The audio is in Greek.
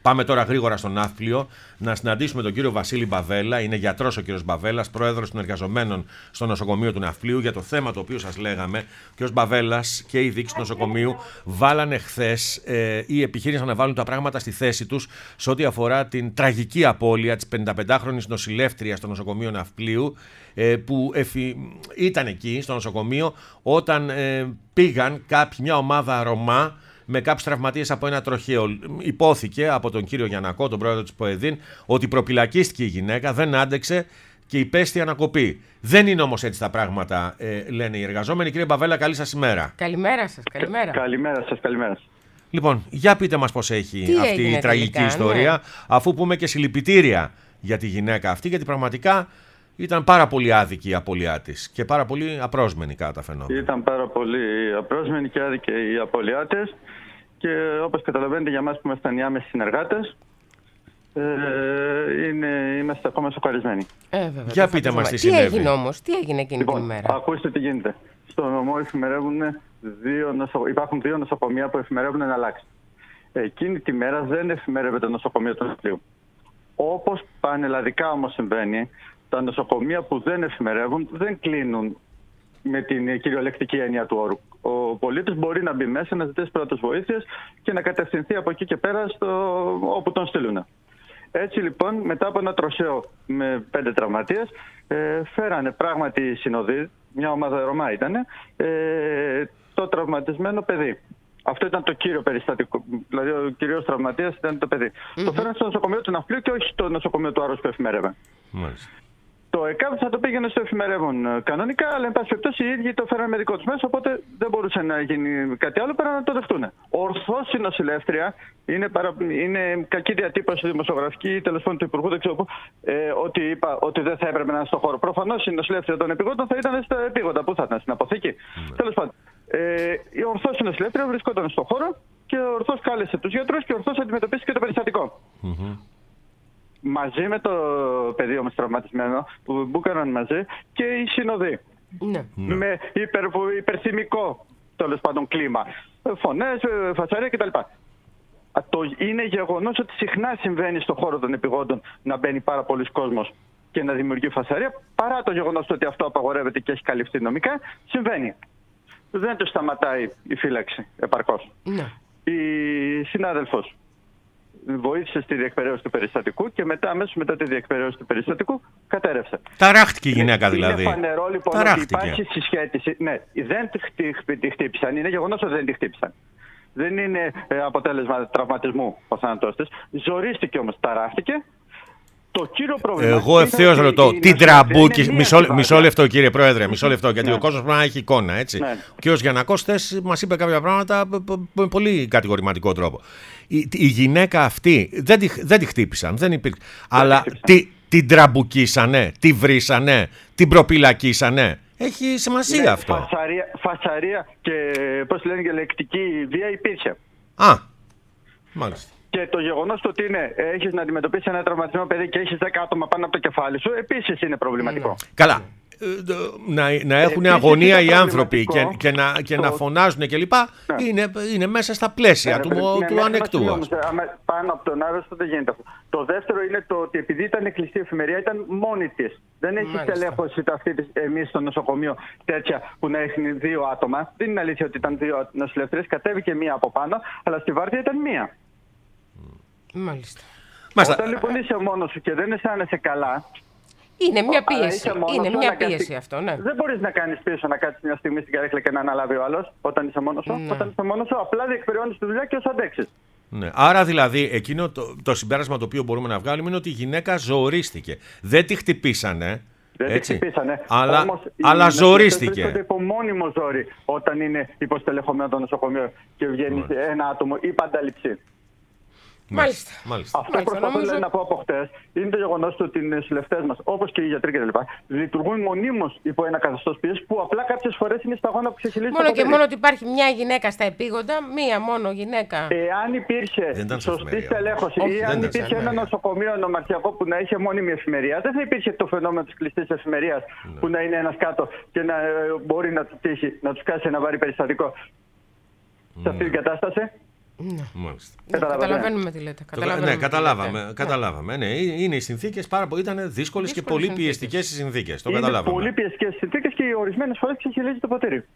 Πάμε τώρα γρήγορα στον Ναύπλιο να συναντήσουμε τον κύριο Βασίλη Μπαβέλα. Είναι γιατρός ο κύριος Μπαβέλας, πρόεδρος των εργαζομένων στο νοσοκομείο του Ναυπλίου, για το θέμα το οποίο σας λέγαμε. Ο κύριος Μπαβέλας και η διοίκηση του νοσοκομείου βάλανε χθες ή επιχείρησαν να βάλουν τα πράγματα στη θέση τους σε ό,τι αφορά την τραγική απώλεια της 55χρονης νοσηλεύτριας στο νοσοκομείο Ναυπλίου, που ήταν εκεί στο νοσοκομείο όταν πήγαν μια ομάδα Ρωμά με κάποιους τραυματίες από ένα τροχαίο. Υπόθηκε από τον κύριο Γιαννακό, τον πρόεδρο της ΠΟΕΔΗΝ, ότι προπυλακίστηκε η γυναίκα, δεν άντεξε και υπέστη ανακοπή. Δεν είναι όμως έτσι τα πράγματα, λένε οι εργαζόμενοι. Κύριε Μπαβέλα, καλή σας ημέρα. Καλημέρα σας. Καλημέρα σας. Λοιπόν, για πείτε μας πώς έχει αυτή η τραγική ιστορία, αφού πούμε και συλληπιτήρια για τη γυναίκα αυτή, γιατί πραγματικά ήταν πάρα πολύ άδικη η απώλειά της και πάρα πολύ απρόσμενη κατά τα φαινόμενα. Ήταν πάρα πολύ απρόσμενη και άδικη η απώλειά της και όπως καταλαβαίνετε για μας που ήμασταν οι άμεσοι συνεργάτες, είμαστε ακόμα σοκαρισμένοι. Για πείτε μας τι συνέβη. Τι έγινε όμως, τι έγινε εκείνη την ημέρα. Ακούστε τι γίνεται. Στο νομό υπάρχουν 2 νοσοκομεία που εφημερεύουν να αλλάξει. Εκείνη τη μέρα δεν εφημερεύεται το νοσοκομείο του Ναυπλίου. Όπως πανελλαδικά όμως συμβαίνει, τα νοσοκομεία που δεν εφημερεύουν δεν κλείνουν με την κυριολεκτική έννοια του όρου. Ο πολίτης μπορεί να μπει μέσα, να ζητήσει πρώτες βοήθειες και να κατευθυνθεί από εκεί και πέρα όπου τον στείλουν. Έτσι λοιπόν, μετά από ένα τροχαίο με 5 τραυματίες, φέρανε πράγματι οι συνοδοί, μια ομάδα Ρωμά ήταν, το τραυματισμένο παιδί. Αυτό ήταν το κύριο περιστατικό. Δηλαδή, ο κυρίως τραυματίας ήταν το παιδί. Το φέρανε στο νοσοκομείο του Ναυπλίου και όχι στο νοσοκομείο του άρρωστου που εφημερεύε. Το ΕΚΑΒ θα το πήγαινε στο εφημερεύον κανονικά, αλλά εν πάση περιπτώσει οι ίδιοι το φέρανε με δικό του μέσο, οπότε δεν μπορούσε να γίνει κάτι άλλο πέρα να το δεχτούν. Ορθώς η νοσηλεύτρια, είναι κακή διατύπωση δημοσιογραφική, τέλος πάντων του Υπουργού, δεν ξέρω πού, ότι είπα ότι δεν θα έπρεπε να είναι στο χώρο. Προφανώς η νοσηλεύτρια των επιγόντων θα ήταν στα επίγοντα. Πού θα ήταν, στην αποθήκη. Τέλος πάντων. Η ορθώς η νοσηλεύτρια βρισκόταν στο χώρο και ορθώς κάλεσε τους γιατρούς και ορθώς αντιμετωπίστηκε το περιστατικό. Μαζί με το παιδί όμως τραυματισμένο που μπούκαναν μαζί και οι συνοδοί. Με υπερθυμικό τέλος πάντων κλίμα. Φωνές, φασαρία κτλ. Είναι γεγονός ότι συχνά συμβαίνει στον χώρο των επιγόντων να μπαίνει πάρα πολλοί κόσμος και να δημιουργεί φασαρία. Παρά το γεγονός ότι αυτό απαγορεύεται και έχει καλυφθεί νομικά, συμβαίνει. Δεν του σταματάει η φύλαξη επαρκώς. Η συνάδελφος βοήθησε στη διεκπαιρέωση του περιστατικού και αμέσως μετά τη διεκπαιρέωση του περιστατικού κατέρευσε. Ταράχτηκε η γυναίκα δηλαδή. Είναι φανερό λοιπόν ότι υπάρχει συσχέτιση. Ναι, δεν τη χτύπησαν. Είναι γεγονός ότι δεν τη χτύπησαν. Δεν είναι αποτέλεσμα τραυματισμού ο θάνατός της. Ζορίστηκε όμως, ταράχτηκε. Το κύριο πρόβλημα. Εγώ ευθείως ρωτώ, τι τραμπούκι. Μισό λεπτό, κύριε Πρόεδρε, μισό λεπτό, γιατί ο κόσμος πρέπει να έχει εικόνα, έτσι. Ο κύριος Γιαννακός χθες μας είπε κάποια πράγματα με πολύ κατηγορηματικό τρόπο. Η γυναίκα αυτή δεν τη χτύπησαν, δεν υπήρξε. Αλλά την τραμπουκίσανε, τη βρίσανε, την προπυλακίσανε. Έχει σημασία αυτό. Φασαρία και πώς λένε και λεκτική βία υπήρχε. Μάλιστα. Και το γεγονός ότι έχεις να αντιμετωπίσεις ένα τραυματισμένο παιδί και έχεις 10 άτομα πάνω από το κεφάλι σου, επίσης είναι προβληματικό. Καλά. Να έχουν αγωνία οι άνθρωποι και να φωνάζουν κλπ. Είναι μέσα στα πλαίσια του ανεκτού. Πάνω από τον άρρωστο δεν γίνεται αυτό. Το δεύτερο είναι το ότι επειδή ήταν κλειστή εφημερία, ήταν μόνη της. Δεν έχει στελέχωση αυτή εμείς στο νοσοκομείο τέτοια που να έχει 2 άτομα. Δεν είναι αλήθεια ότι ήταν 2 νοσηλευτές. Κατέβηκε μία από πάνω, αλλά στη βάρδια ήταν μία. Μάλιστα. Όταν λοιπόν είσαι μόνος σου και δεν αισθάνεσαι καλά. Είναι μια πίεση. Είναι μια πίεση αυτό, ναι. Δεν μπορείς να κάνεις πίσω, να κάτσεις μια στιγμή στην καρέκλα και να αναλάβει ο άλλος όταν είσαι μόνος σου. Όταν είσαι μόνος σου, απλά διεκπεραιώνεις τη δουλειά και όσο αντέξεις. Ναι. Άρα δηλαδή, εκείνο το συμπέρασμα το οποίο μπορούμε να βγάλουμε είναι ότι η γυναίκα ζορίστηκε. Δεν τη χτυπήσανε. Δεν τη χτυπήσανε. Αλλά ζορίστηκε. Βρίσκονται υπό μόνιμο ζόρι όταν είναι υποστελεχωμένο το νοσοκομείο και βγαίνει ένα άτομο ή πανταληψή. Μάλιστα. Αυτό που προσπαθώ να πω από χτες είναι το γεγονός ότι οι νοσηλευτές μας, όπως και οι γιατροί κτλ., λειτουργούν μονίμως υπό ένα καθεστώς πίεσης που απλά κάποιες φορές είναι σταγόνα που ξεχυλίζει. Μόνο και μόνο ότι υπάρχει μια γυναίκα στα επίγοντα, μία μόνο γυναίκα. Εάν υπήρχε σωστή στελέχωση ή αν υπήρχε ένα νοσοκομείο νομαρχιακό που να είχε μόνιμη εφημερία, δεν θα υπήρχε το φαινόμενο της κλειστής εφημερίας που να είναι ένας κάτω και να μπορεί να του τύχει, να του κάσει ένα βαρύ περιστατικό σε αυτή την κατάσταση. Μάλιστα. Καταλαβαίνουμε τι λέτε. Καταλάβαμε. Ναι, είναι οι συνθήκες ήταν δύσκολες και πολύ πιεστικές οι συνθήκες. Το καταλάβαμε. Πολύ πιεστικές συνθήκες και ορισμένες φορές ξεχυλίζει το ποτήρι.